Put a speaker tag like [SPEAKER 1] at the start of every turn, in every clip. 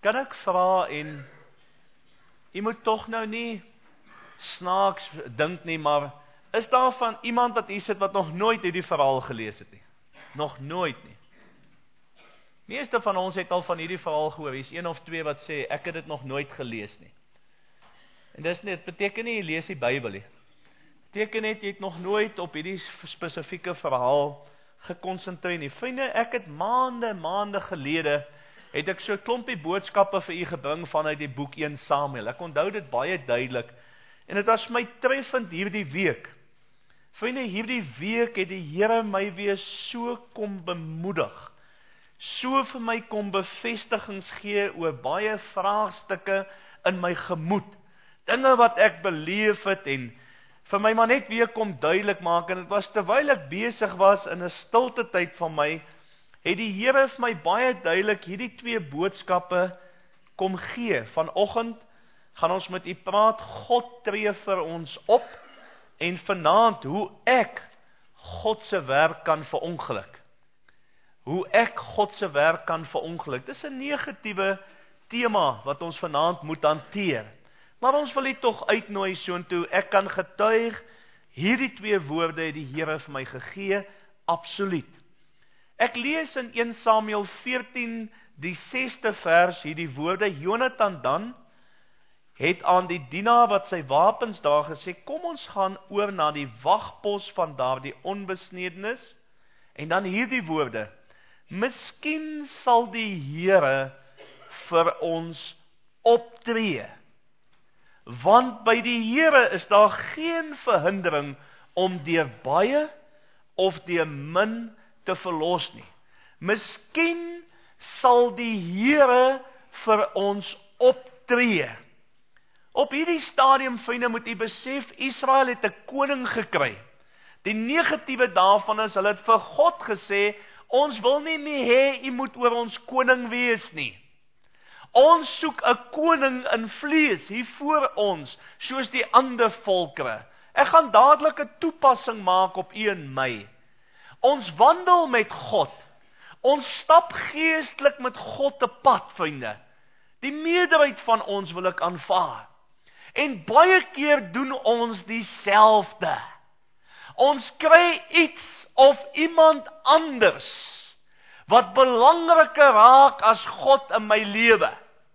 [SPEAKER 1] Kan ek vra en jy moet tog nou nie snaaks dink nie, maar is daar van iemand wat hier sit wat nog nooit hierdie verhaal gelees het nie? Nog nooit nie. Meeste van ons het al van hierdie verhaal gehoor, hier is een of twee wat sê, ek het dit nog nooit gelees nie. En dit beteken nie, jy lees die Bybel nie. Beteken net, jy het nog nooit op hierdie spesifieke verhaal gekonsentreer nie. Vriende, ek het maande gelede, het ek so 'n klompie boodskappe vir u gebring vanuit die boek 1 Samuel. Ek onthou dit baie duidelik. En dit was my treffend hierdie week. Vriende, hierdie week het die Here my weer so kom bemoedig. So vir my kom bevestigings gee oor baie vraagstukke in my gemoed. Dinge wat ek beleef het en vir my maar net weer kom duidelik maak. En dit was terwyl ek besig was in 'n stilte tyd van my, het die Here vir my baie duidelik hierdie twee boodskappe kom gee. Vanoggend gaan ons met u praat, God tree vir ons op, en vanaand hoe ek God se werk kan verongeluk. Hoe ek God se werk kan verongeluk. Dis 'n negatiewe tema wat ons vanaand moet hanteer. Maar ons wil dit tog uitnooi soontoe. Ek kan getuig, hierdie twee woorde het die Here vir my gegee, absoluut. Ek lees in 1 Samuel 14, die 6de vers, hierdie woorde, Jonathan dan, het aan die dienaar wat sy wapens daar gesê, kom ons gaan oor na die wagpos van daardie onbesnedenis, en dan hierdie woorde, miskien sal die Here vir ons optree, want by die Here is daar geen verhindering om deur baie of deur min te verlos nie. Miskien sal die Here vir ons optree. Op hierdie stadium, vriende, moet u besef, Israel het 'n koning gekry. Die negatiewe daarvan is, hulle het vir God gesê, ons wil nie meer hê, u moet oor ons koning wees nie. Ons soek 'n koning in vlees hier voor ons, soos die ander volkere. Ek gaan dadelik 'n toepassing maak op u en my. Ons wandel met God. Ons stap geestelik met God te pad, vriende. Die meerderheid van ons wil ek aanvaar. En baie keer doen ons dieselfde. Ons kry iets of iemand anders wat belangriker raak as God in my lewe.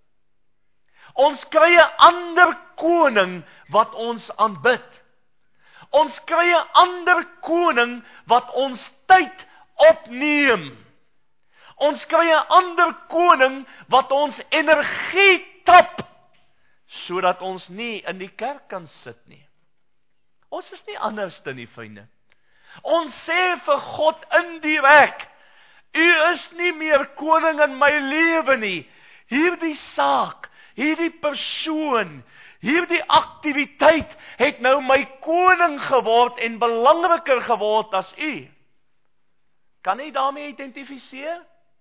[SPEAKER 1] Ons kry 'n ander koning wat ons aanbid. Ons kry 'n ander koning wat ons tyd opneem. Ons kry 'n ander koning wat ons energie tap, sodat ons nie in die kerk kan sit nie. Ons is nie anderste nie, vriende. Ons sê vir God indirek, u is nie meer koning in my lewe nie. Hierdie saak, hierdie persoon, hierdie aktiwiteit het nou my koning geword en belangriker geword as u. Kan u daarmee identifiseer?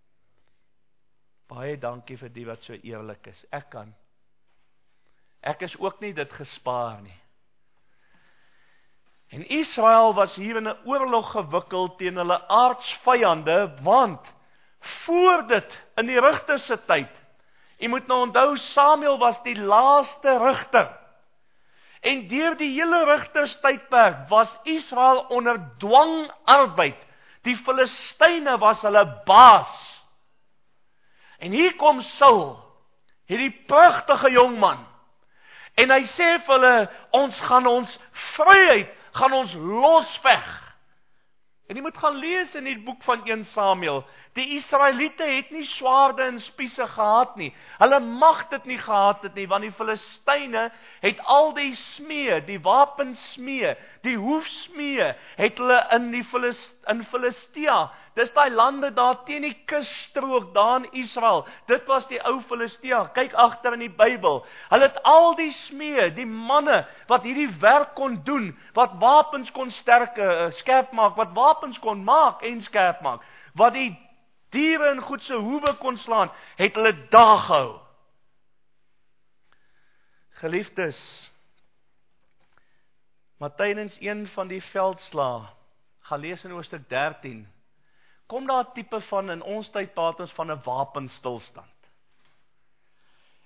[SPEAKER 1] Baie dankie vir die wat so eerlik is. Ek kan. Ek is ook nie dit gespaar nie. En Israel was hier in 'n oorlog gewikkeld teen hulle aardsvyande, want voor dit, in die Rigter se tyd, jy moet nou onthou, Samuel was die laaste rigter. En deur die hele rigterstydperk was Israel onder dwangarbeid. Die Filistyne was hulle baas. En hier kom Saul, hierdie pragtige jongman. En hy sê vir hulle, ons gaan ons vryheid, gaan ons losveg. En jy moet gaan lees in die boek van 1 Samuel, die Israeliete het nie swaarde en spiese gehad nie. Hulle mag dit nie gehad het nie, want die Filistyne het al die smee, die wapensmee, die hoefsmee, het hulle in Filistea, dis daai lande daar teen die kusstrook daar in Israel, dit was die ou Filistea, kyk agter in die Bybel, hulle het al die smee, die manne, wat hierdie werk kon doen, wat wapens kon skerp maak, wat wapens kon maak en skerp maak, wat die diere en goed se hoewe kon slaan, het hulle daar gehou. Geliefdes, maar tydens een van die veldslae, gaan lees in hoofstuk 13, kom daar 'n tipe van, in ons tyd praat ons van 'n wapenstilstand.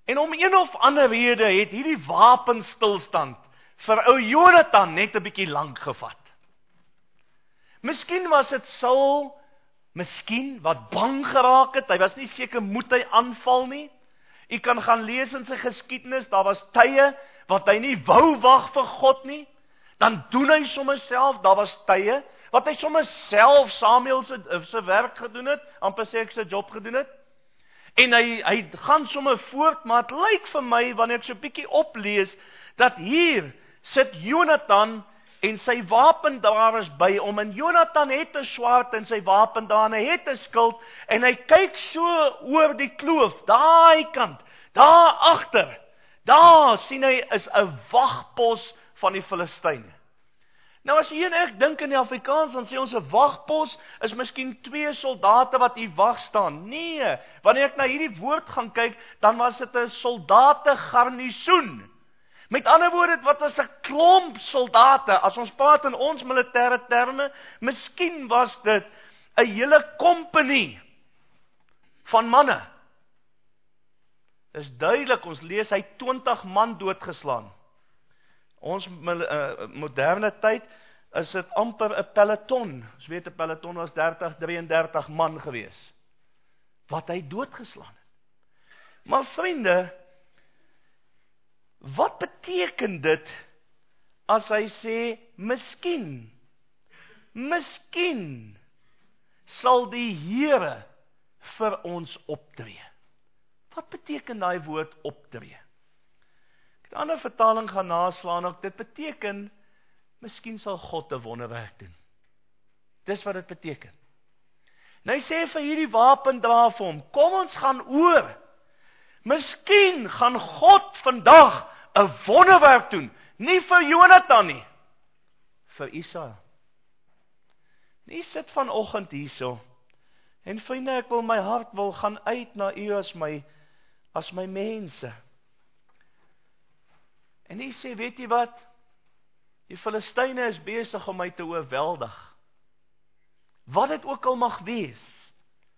[SPEAKER 1] En om een of ander rede het hierdie wapenstilstand vir ou Jonathan net 'n bietjie lank gevat. Miskien was dit Saul, miskien wat bang geraak het, hy was nie seker moet hy aanval nie. U kan gaan lees in sy geskiedenis, daar was tye wat hy nie wou wag vir God nie, dan doen hy sommer self, daar was tye wat hy sommer self Samuel se werk gedoen het, amper sê ek sy job gedoen het, en hy gaan sommer voort, maar het lyk vir my, wanneer ek so 'n bietjie oplees, dat hier sit Jonathan en sy wapendraers by hom, en Jonathan het 'n swaard en sy wapendraer, hy het 'n skild, en hy kyk so oor die kloof, daai kant, daar agter, daar sien hy is 'n wagpos van die Filistyne. Nou as jy en ek dink in die Afrikaans, dan sê ons 'n wagpos is miskien 2 soldate wat hier wag staan. Nee, wanneer ek na hierdie woord gaan kyk, dan was dit 'n soldate garnisoen. Met ander woorde, wat was 'n klomp soldate, as ons praat in ons militêre terme, miskien was dit 'n hele kompanie van manne. Dis duidelik, ons lees hy 20 man doodgeslaan. Ons moderne tyd is dit amper 'n peloton. Ons weet 'n peloton was 30, 33 man gewees, wat hy doodgeslaan het. Maar vriende, wat beteken dit as hy sê, miskien sal die Here vir ons optree? Wat beteken daai woord optree? Ek het 'n ander vertaling gaan naslaan ook, dit beteken, miskien sal God 'n wonderwerk doen. Dis wat dit beteken. En hy sê vir hierdie wapendraer vir hom, kom ons gaan oor. Miskien gaan God vandag 'n wonderwerk doen, nie vir Jonathan nie, vir Israel. Nie sit vanoggend hierso, en vriende, ek wil my hart wil gaan uit na u as my mense. En hy sê, weet jy wat? Die Filistyne is besig om my te oorweldig. Wat dit ook al mag wees.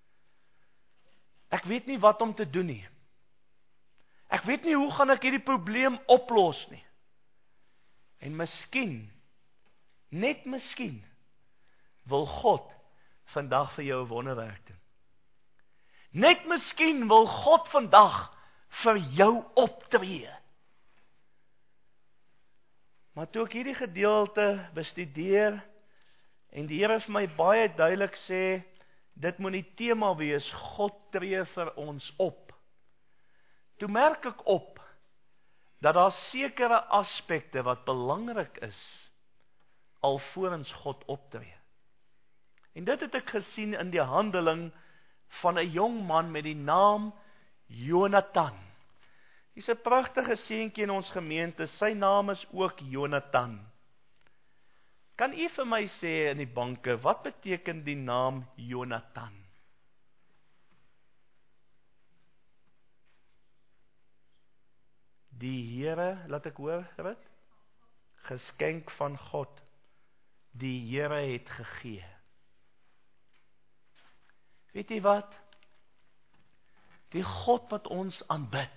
[SPEAKER 1] Ek weet nie wat om te doen nie. Ek weet nie hoe gaan ek hierdie probleem oplos nie. En miskien, net miskien, wil God vandag vir jou 'n wonderwerk doen. Net miskien wil God vandag vir jou optree. Maar toe ek hierdie gedeelte bestudeer, en die Here vir my baie duidelik sê, dit moet die tema wees, God tree vir ons op. Toe merk ek op, dat daar sekere aspekte wat belangrik is, alvorens God optree. En dit het ek gesien in die handeling van 'n jong man met die naam Jonathan. Dis 'n pragtige seentjie in ons gemeente, sy naam is ook Jonathan. Kan u vir my sê in die banke, wat beteken die naam Jonathan? Die Here, laat ek hoor, wat? Geskenk van God. Die Here het gegee. Weet jy wat? Die God wat ons aanbid,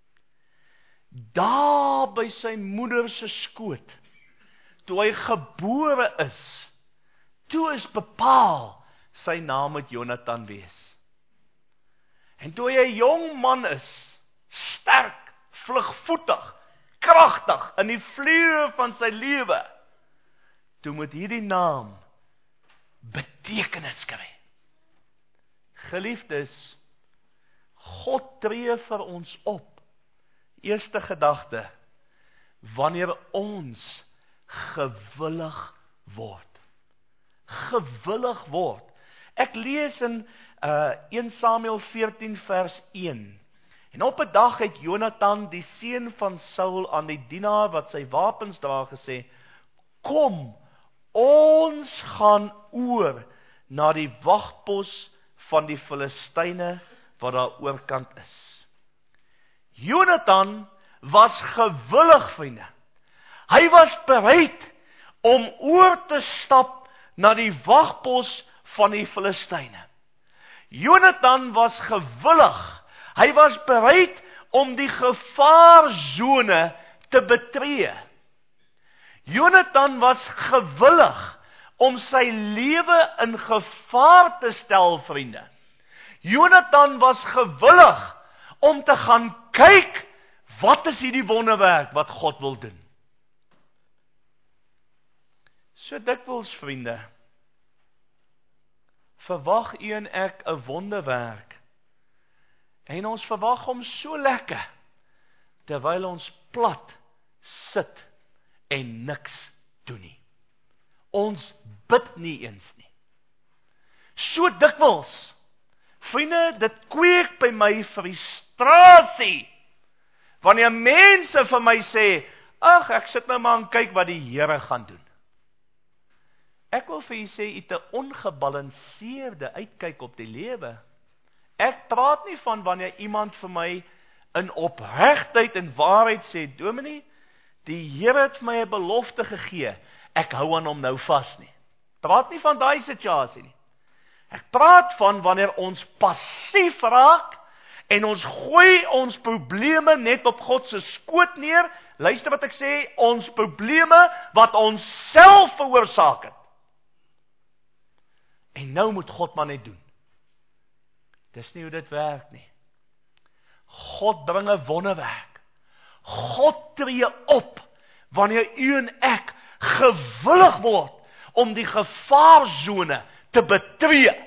[SPEAKER 1] daar by sy moeder se skoot, toe hy gebore is, toe is bepaal, sy naam moet Jonathan wees. En toe hy 'n jong man is, sterk, vlugvoetig, kragtig, in die vleuel van sy lewe, toe moet hierdie naam betekenis kry. Geliefdes, God tree vir ons op. Eerste gedagte, wanneer ons gewillig word. Gewillig word. Ek lees in 1 Samuel 14 vers 1. En op 'n dag het Jonathan, die seun van Saul, aan die dienaar wat sy wapens dra gesê, kom, ons gaan oor na die wagpos van die Filistyne wat daar oorkant is. Jonathan was gewillig, vriende. Hy was bereid om oor te stap na die wagpos van die Filistyne. Jonathan was gewillig. Hy was bereid om die gevaarzone te betree. Jonathan was gewillig om sy lewe in gevaar te stel, vriende. Jonathan was gewillig om te gaan kyk, wat is hierdie wonderwerk wat God wil doen? So dikwels, vriende, verwag u en ek 'n wonderwerk, en ons verwag hom so lekker, terwyl ons plat sit en niks doen nie. Ons bid nie eens nie. So dikwels, vriende, dit kweek by my frustrasie, wanneer mense vir my sê, ag, ek sit nou maar en kyk wat die Here gaan doen. Ek wil vir u sê, u het 'n ongebalanseerde uitkyk op die lewe. Ek praat nie van wanneer iemand vir my in opregtheid en waarheid sê, Dominee, die Here het vir my 'n belofte gegee, ek hou aan hom nou vas nie. Praat nie van daai situasie nie. Ek praat van wanneer ons passief raak, en ons gooi ons probleme net op God se skoot neer. Luister wat ek sê, ons probleme wat ons self veroorsaak het. En nou moet God maar net doen. Dis nie hoe dit werk nie. God bring 'n wonderwerk. God tree op, wanneer u en ek gewillig word, om die gevaarzone te betree.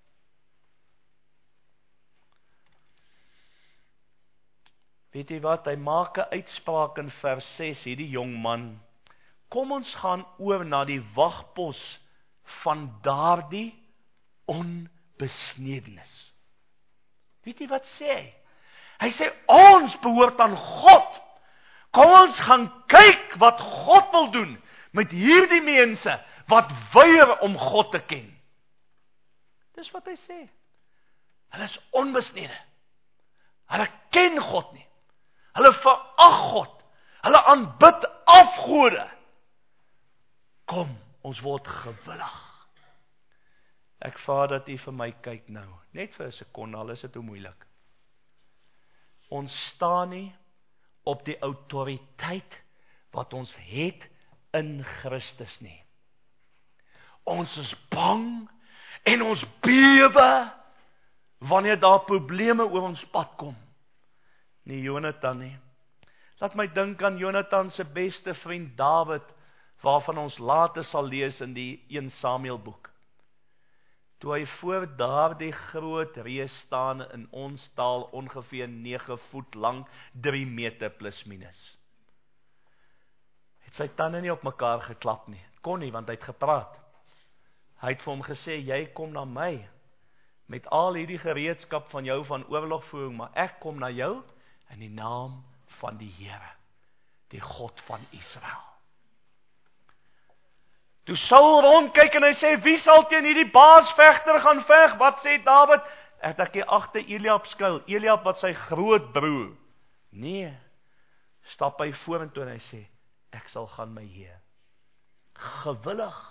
[SPEAKER 1] Weet jy wat, hy maak 'n uitspraak in vers 6, hierdie jong man, kom ons gaan oor na die wagpos van daardie onbesnedenis. Weet jy wat sê hy? Hy sê, ons behoort aan God. Kom ons gaan kyk wat God wil doen met hierdie mense wat weier om God te ken. Dis wat hy sê. Hulle is onbesnede. Hulle ken God nie. Hulle verag God. Hulle aanbid afgode. Kom, ons word gewillig. Ek vra dat u vir my kyk nou. Net vir 'n sekonde, al is dit hoe moeilik. Ons staan nie op die autoriteit wat ons het in Christus nie. Ons is bang en ons bewe wanneer daar probleme oor ons pad kom. Nie Jonathan nie. Laat my dink aan Jonathan se beste vriend Dawid, waarvan ons later sal lees in die 1 Samuel boek. Toe hy voor daardie groot reus staan, in ons taal ongeveer 9 voet lank, 3 meter plus minus. Het sy tande nie op mekaar geklap nie. Kon nie, want hy het gepraat. Hy het vir hom gesê, jy kom na my, met al hierdie gereedskap van jou van oorlogvoering, maar ek kom na jou, in die naam van die Here, die God van Israel. Toe Saul rondkyk en hy sê, wie sal teen hierdie baasvegter gaan veg? Wat sê Dawid? Ek hier agter Eliab skuil, Eliab wat sy groot broer. Nee, stap hy vorentoe en hy sê, ek sal gaan my Heer. Gewillig.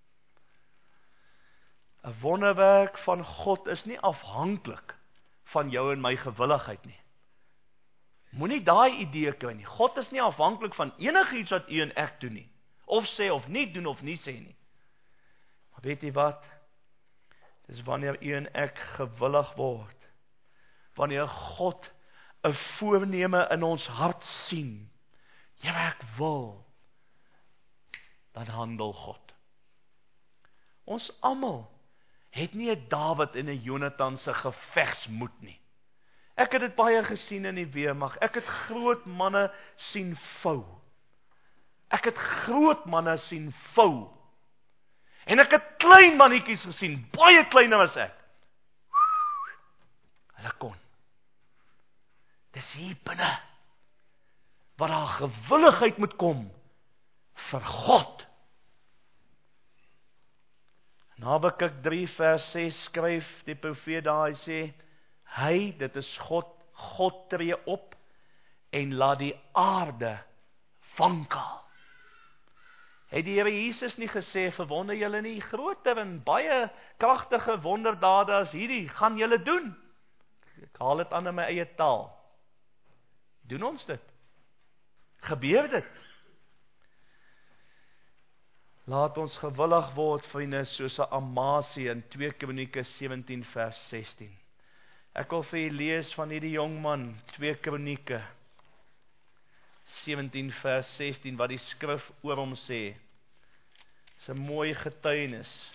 [SPEAKER 1] 'n wonderwerk van God is nie afhanklik van jou en my gewilligheid nie. Moenie daai idee kry nie. God is nie afhanklik van enigiets wat u en ek doen nie. Of sê, of nie doen, of nie sê nie. Maar weet jy wat? Dis wanneer u en ek gewillig word. Wanneer God 'n voorneme in ons hart sien. Ja, ek wil. Dan handel God. Ons almal het nie 'n Dawid en 'n Jonathan se gevegsmoed nie. Ek het dit baie gesien in die weermag. Ek het groot manne sien vou. Ek het groot manne sien vou. En ek het klein mannetjies gesien, baie kleiner as ek. Hulle kon. Dis hier binne, waar daar gewilligheid moet kom, vir God. In Habakuk 3 vers 6 skryf die profeet daar, hy sê, hy, dit is God tree op, en laat die aarde wankel. Het die Here Jesus nie gesê, verwonder julle nie, groter en baie kragtige wonderdade as hierdie, gaan julle doen. Ek haal dit aan in my eie taal. Doen ons dit? Gebeur dit? Laat ons gewillig word, vriende, soos 'n Amasie in 2 Kronieke 17 vers 16. Ek wil vir julle lees van hierdie jong man, 2 Kronieke 17 vers 16, wat die skrif oor hom sê. Dis 'n mooi getuienis.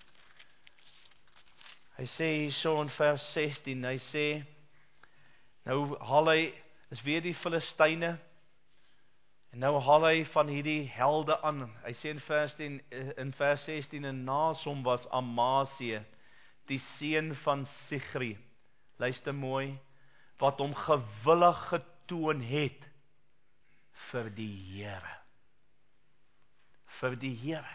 [SPEAKER 1] Hy sê hierso in vers 16, hy sê, nou haal hy, is weer die Filistyne, en nou haal hy van hierdie helde aan. Hy sê in vers 16, en naas hom was Amasie, die seun van Sigri. Luister mooi, wat hom gewillig getoon het vir die Here. Vir die Here.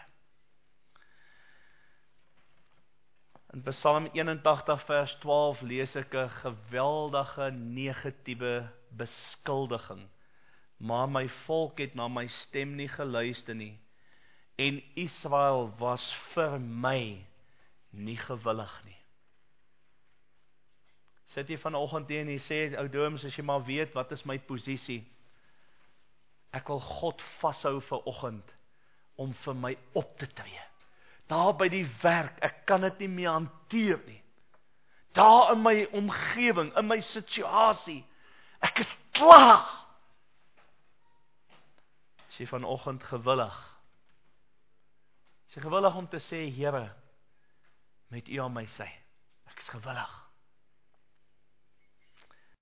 [SPEAKER 1] In Psalm 81 vers 12 lees ek 'n geweldige negatiewe beskuldiging. Maar my volk het na my stem nie geluister nie, en Israel was vir my nie gewillig nie. Sit jy vanoggend hier en jy sê, ou Doms, as jy maar weet, wat is my posisie? Ek wil God vashou vanoggend, om vir my op te tree. Daar by die werk, ek kan dit nie meer hanteer nie. Daar in my omgewing, in my situasie, ek is klaar. Is jy vanoggend gewillig? Is jy gewillig om te sê, Here, met U aan my sy, ek is gewillig.